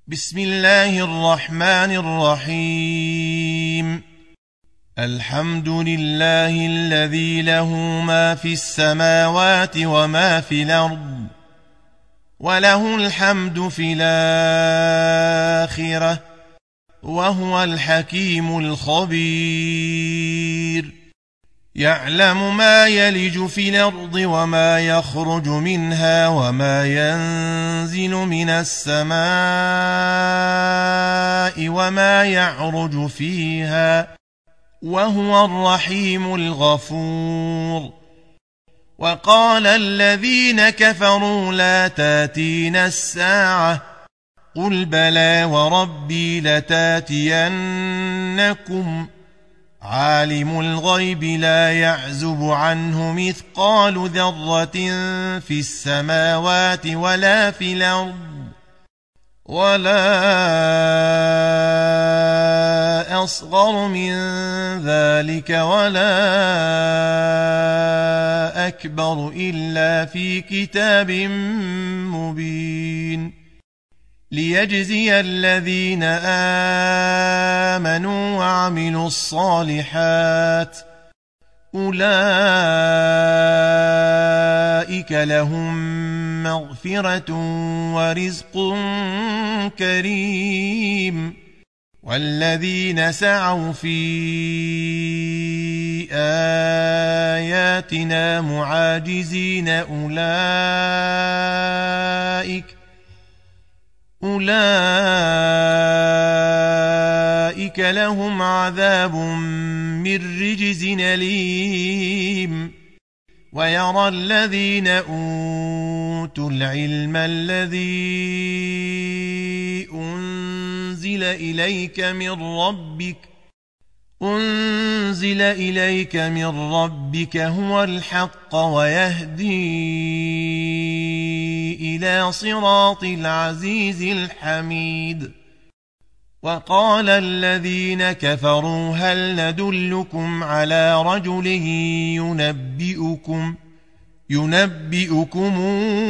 بسم الله الرحمن الرحيم. الحمد لله الذي له ما في السماوات وما في الأرض وله الحمد في الآخرة وهو الحكيم الخبير. يعلم ما يلج في الأرض وما يخرج منها وما ينزل من السماء وما يعرج فيها وهو الرحيم الغفور. وقال الذين كفروا لا تاتينا الساعة قل بلى وربي لتاتينكم عالم الغيب لا يعزب عنه مثقال ذرة في السماوات ولا في الأرض ولا أصغر من ذلك ولا أكبر إلا في كتاب مبين ليجزي الذين آمنوا وعملوا الصالحات أولئك لهم مغفرة ورزق كريم. والذين سعوا في آياتنا معاجزين أولئك لهم عذاب من رجز أليم. ويرى الذين أوتوا العلم الذي أنزل إليك من ربك هو الحق ويهدي إلى صراط العزيز الحميد. وقال الذين كفروا هل ندلكم على رجل ينبئكم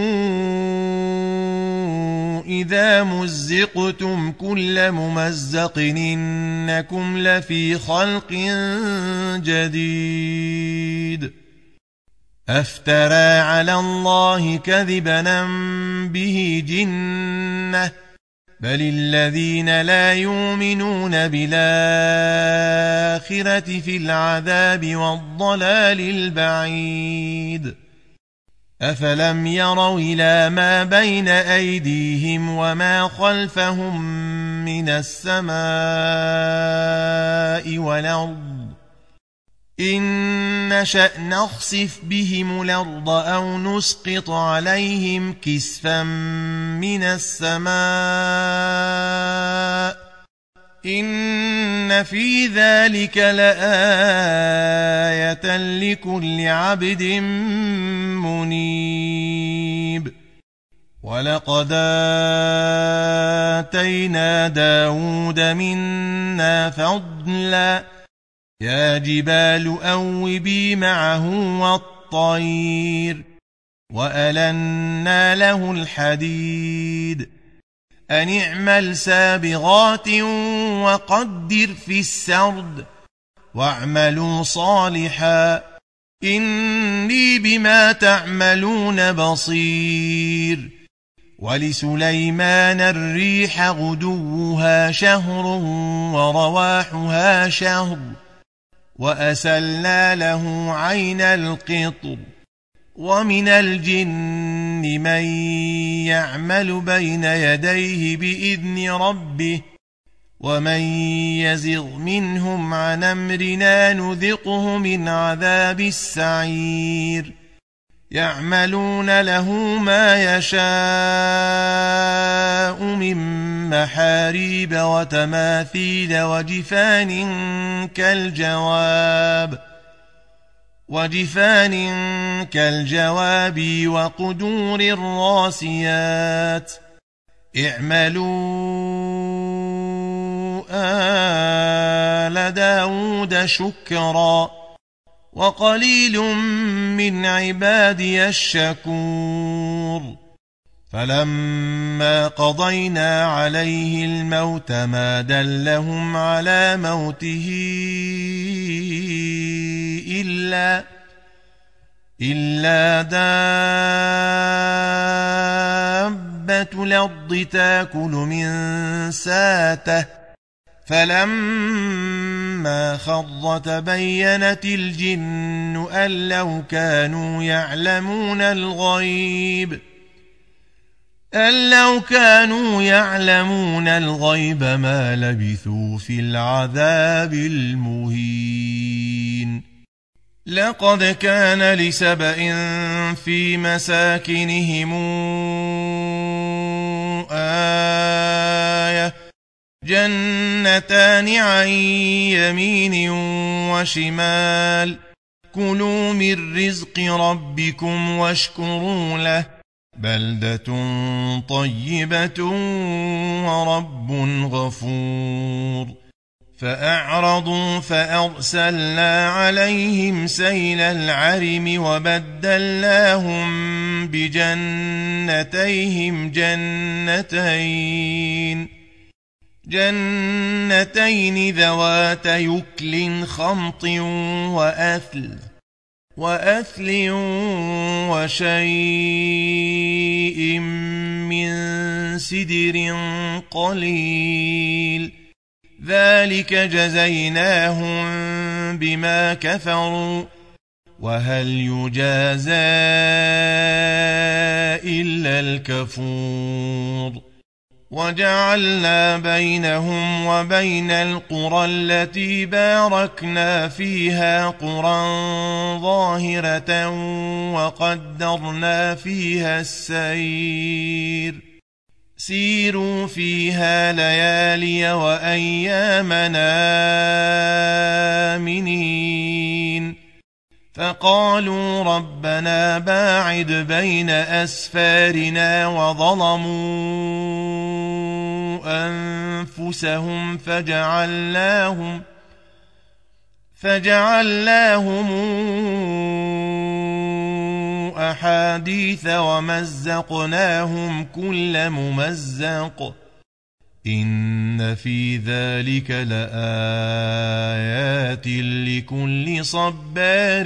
إذا مزقتم كل ممزق إنكم لفي خلق جديد. أفترى على الله كذبا به جنة بل الذين لا يؤمنون بالآخرة في العذاب والضلال البعيد. أفلم يروا إلى ما بين أيديهم وما خلفهم من السماء والأرض إن نشأ نخسف بهم الأرض أو نسقط عليهم كسفا من السماء إن في ذلك لآية لكل عبد منيب. ولقد آتينا داود منا فضلا يا جبال أوبي معه والطير وألنا له الحديد أن اعمل سابغات وقدر في السرد واعملوا صالحا إني بما تعملون بصير. ولسليمان الريح غدوها شهر ورواحها شهر وأسلنا له عين القطر. ومن الجن من يعمل بين يديه بإذن ربه ومن يزغ منهم عن أمرنا نذقه من عذاب السعير. يعملون له ما يشاء من محاريب وتماثيل وجفان كالجواب وقدور الراسيات. اعملوا آل داود شكرا وقليل من عبادي الشكور. فلما قضينا عليه الموت ما دلهم على موته إلا دابة الأرض تاكل من ساته فلما خر تبينت الجن أن لو كانوا يعلمون الغيب ما لبثوا في العذاب المهين لقد كان لسبإ في مساكنهم آية جنتان عن يمين وشمال كلوا من رزق ربكم واشكروا له بلدة طيبة ورب غفور فأعرضوا فأرسلنا عليهم سيل العرم وبدلناهم بجنتيهم جنتين ذوات يكل خمط وأثل وشيء من سدر قليل ذلك جزيناهم بما كفروا وهل يجازى إلا الكفور وجعلنا بينهم وبين القرى التي باركنا فيها قرى ظاهرة وقدرنا فيها السير سيروا فيها ليالي وأيامنا آمنين فقالوا ربنا باعد بين أسفارنا وظلموا أنفسهم فجعلناهم أحاديث ومزقناهم كل ممزق إن في ذلك لآيات لكل صبار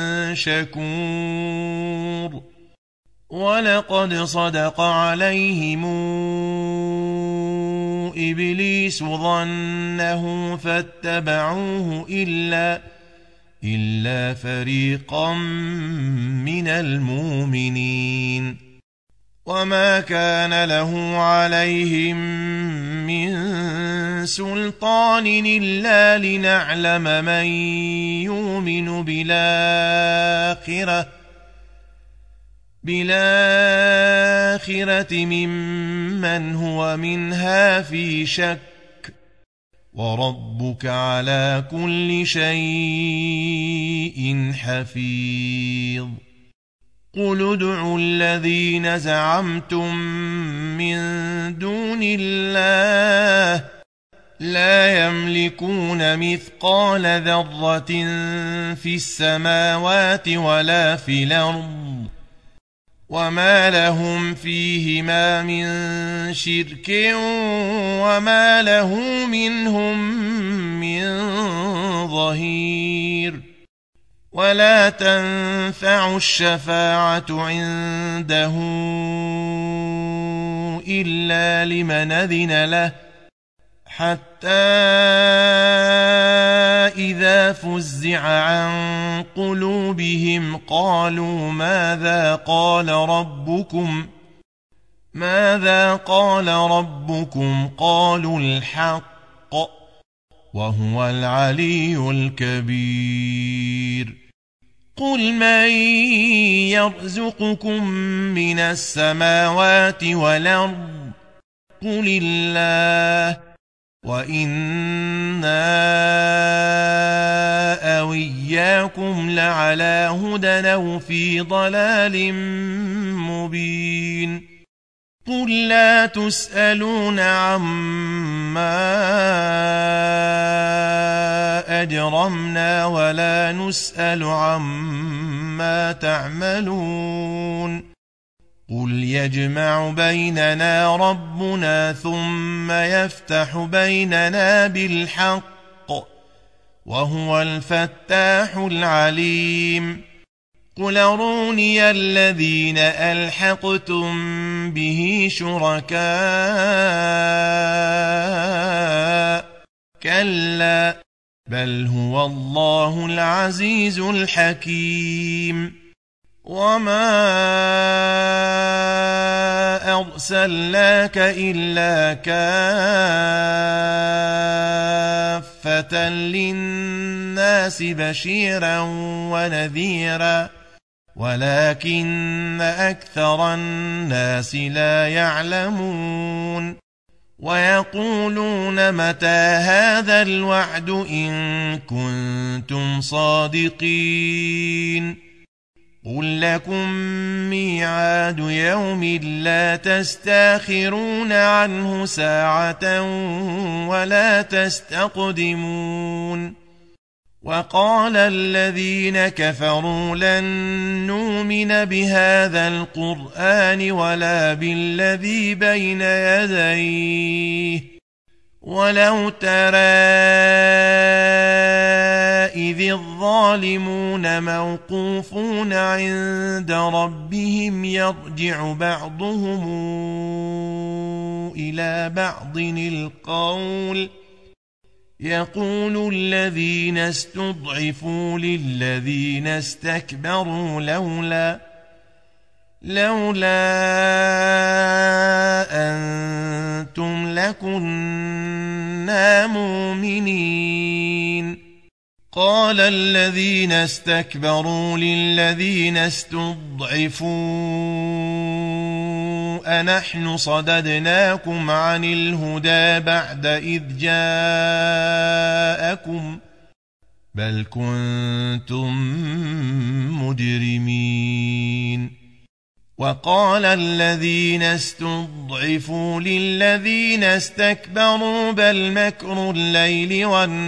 شكور ولقد صدق عليهم إبليس ظنه فاتبعوه إلا فريقا من المؤمنين وما كان له عليهم من سلطان إلا لنعلم من يؤمن بالآخرة ممن هو منها في شك وربك على كل شيء حفيظ قل ادعوا الذين زعمتم من دون الله لا يملكون مثقال ذرة في السماوات ولا في الأرض وما لهم فيهما من شرك وما له منهم من ظهير ولا تنفع الشفاعة عنده إلا لمن أذن له حتى إذا فزع عن قلوبهم قالوا ماذا قال ربكم قالوا الحق وهو العلي الكبير قل من يرزقكم من السماوات والأرض قل الله وإنا أو إياكم لعلى هدى أو في ضلال مبين قل لا تسألون عما أجرمنا ولا نسأل عما تعملون قل يجمع بيننا ربنا ثم يفتح بيننا بالحق وهو الفتاح العليم قل أروني الذين ألحقتم به شركاء كلا بل هو الله العزيز الحكيم وما أرسلناك إلا كافة للناس بشيرا ونذيرا ولكن أكثر الناس لا يعلمون ويقولون متى هذا الوعد إن كنتم صادقين قل لكم ميعاد يوم لا تستاخرون عنه ساعة ولا تستقدمون وقال الذين كفروا لن نؤمن بهذا القرآن ولا بالذي بين يديه ولو ترى إذ الظالمون موقوفون عند ربهم يرجع بعضهم إلى بعض القول يقول الذين استضعفوا للذين استكبروا لولا أنتم لكنا مؤمنين قال الذين استكبروا للذين استضعفوا أنحن صددناكم عن الهدى بعد إذ جاءكم بل كنتم مجرمين وقال الذين استضعفوا للذين استكبروا بل مكر الليل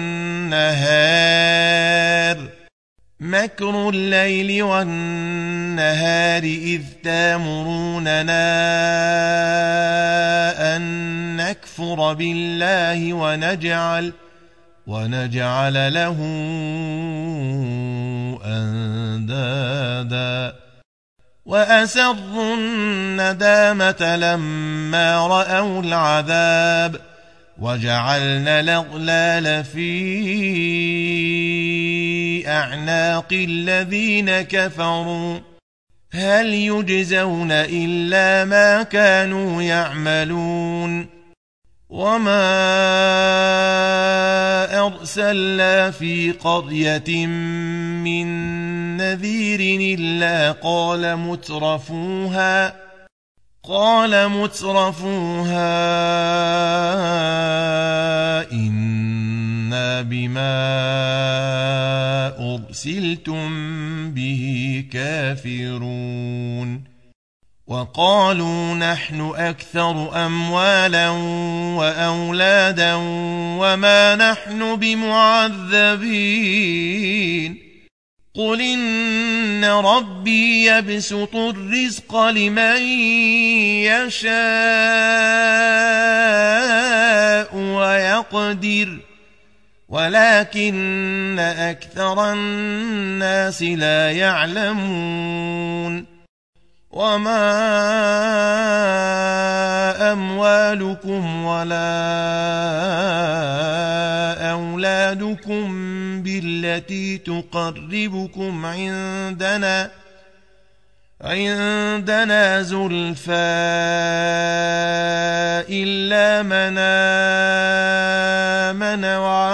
والنهار إذ تامروننا أن نكفر بالله ونجعل له أندادا وأسروا الندامة لما رأوا العذاب وجعلنا الأغلال في أعناق الذين كفروا هل يجزون إلا ما كانوا يعملون وما أرسلنا في قرية من نذير إلا قال مترفوها إنا بما أرسلتم به كافرون وقالوا نحن أكثر أموالا وأولادا وما نحن بمعذبين قل إن ربي يبسط الرزق لمن يشاء ويقدر ولكن أكثر الناس لا يعلمون وما أموالكم ولا أولادكم بالتي تقربكم عندنا زلفى إلا من آمن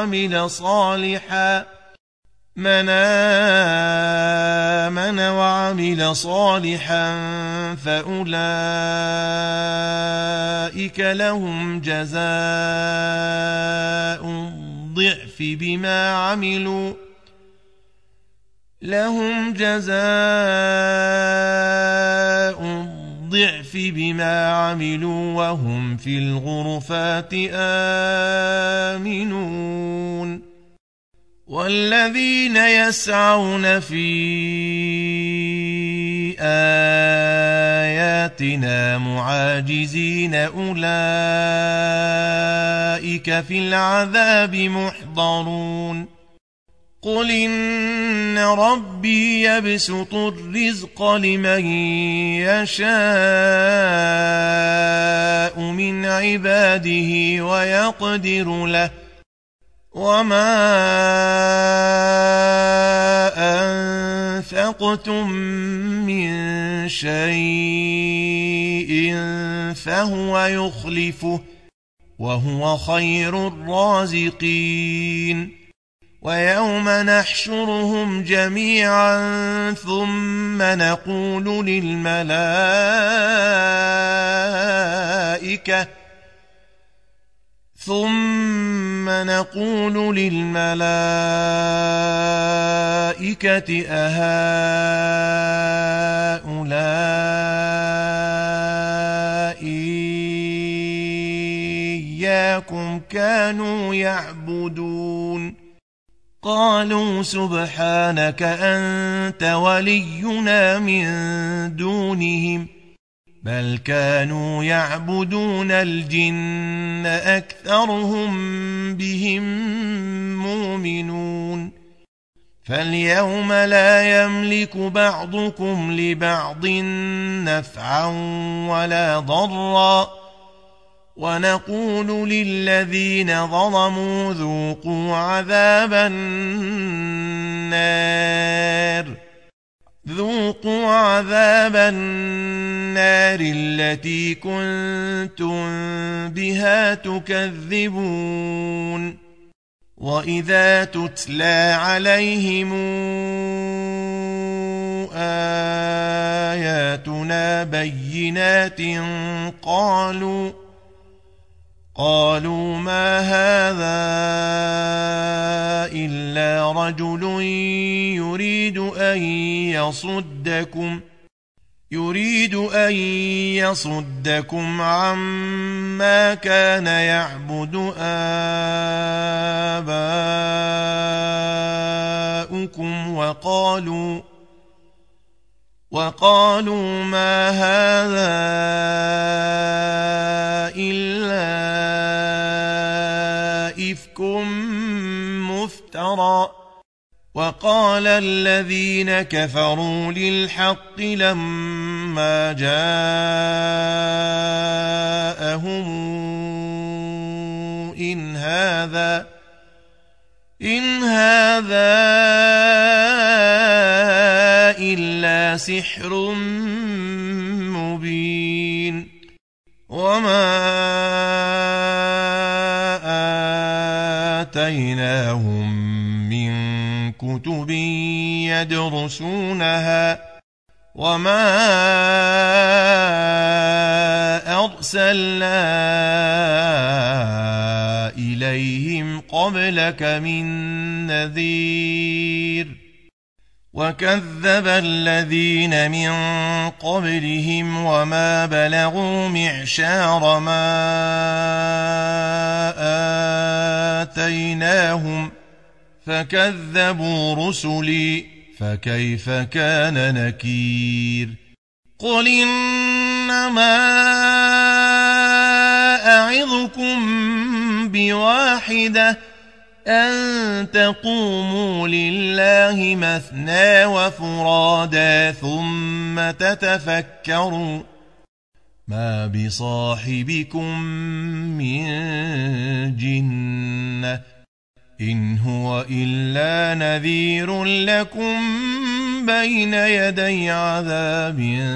وعمل صالحا فأولئك لهم جزاء الضعف بما عملوا وهم في الغرفات آمنون والذين يسعون في آياتنا معاجزين أولئك في العذاب محضرون قل إن ربي يبسط الرزق لمن يشاء من عباده ويقدر له وما أنفقتم من شيء فهو يخلفه وهو خير الرازقين ويوم نحشرهم جميعا ثم نقول للملائكة أهؤلاء إياكم كانوا يعبدون قالوا سبحانك أنت ولينا من دونهم بل كانوا يعبدون الجن أكثرهم بهم مؤمنون فاليوم لا يملك بعضكم لبعض نفعا ولا ضرا ونقول للذين ظلموا ذوقوا عذاب النار التي كنتم بها تكذبون وإذا تتلى عليهم آياتنا بينات قالوا ما هذا إلا رجل يريد أن يصدكم عما كان يعبد آباؤكم وقالوا ما هذا إلا إفك مفترى وقال الذين كفروا للحق لما جاءهم إن هذا إلا سحر مبين وما آتيناهم من كتب يدرسونها وما أرسلنا إليهم قبلك من نذير وكذب الذين من قبلهم وما بلغوا معشار ما آتيناهم فكذبوا رسلي فكيف كان نكير قل إنما أعظكم بواحدة أن تقوموا لله مثنى وفرادا ثم تتفكروا ما بصاحبكم من جنة إن هو إلا نذير لكم بين يدي عذاب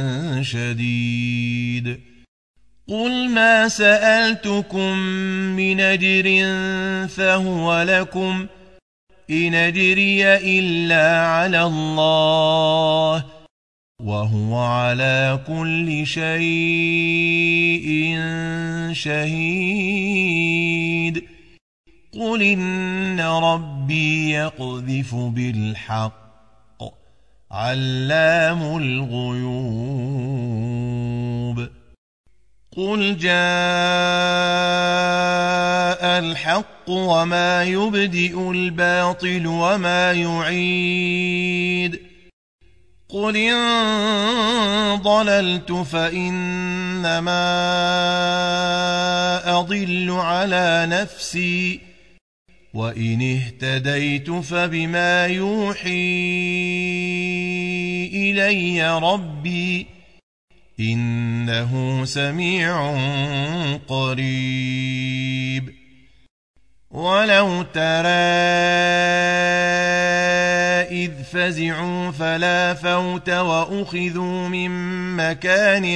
شديد قل ما سألتكم من أجر فهو لكم إن أجري إلا على الله وهو على كل شيء شهيد قل إن ربي يقذف بالحق علام الغيوب قل جاء الحق وما يبدئ الباطل وما يعيد قل إن ضللت فإنما أضل على نفسي وإن اهتديت فبما يوحي إلي ربي إنه سميع قريب ولو ترى إذ فزعوا فلا فوت وأخذوا من مكان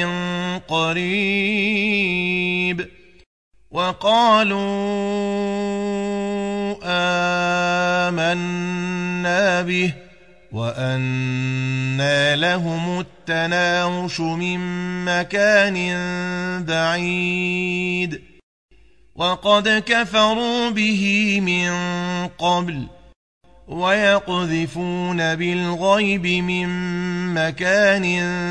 قريب وقالوا آمنا به وأنى لهم التناوش من مكان بعيد وقد كفروا به من قبل ويقذفون بالغيب من مكان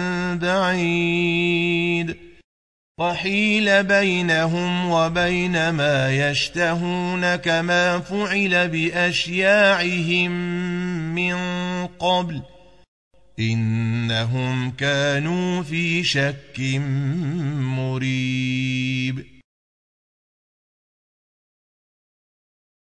بعيد وحيل بينهم وبين ما يشتهون كما فعل بأشياعهم من قبل إنهم كانوا في شك مريب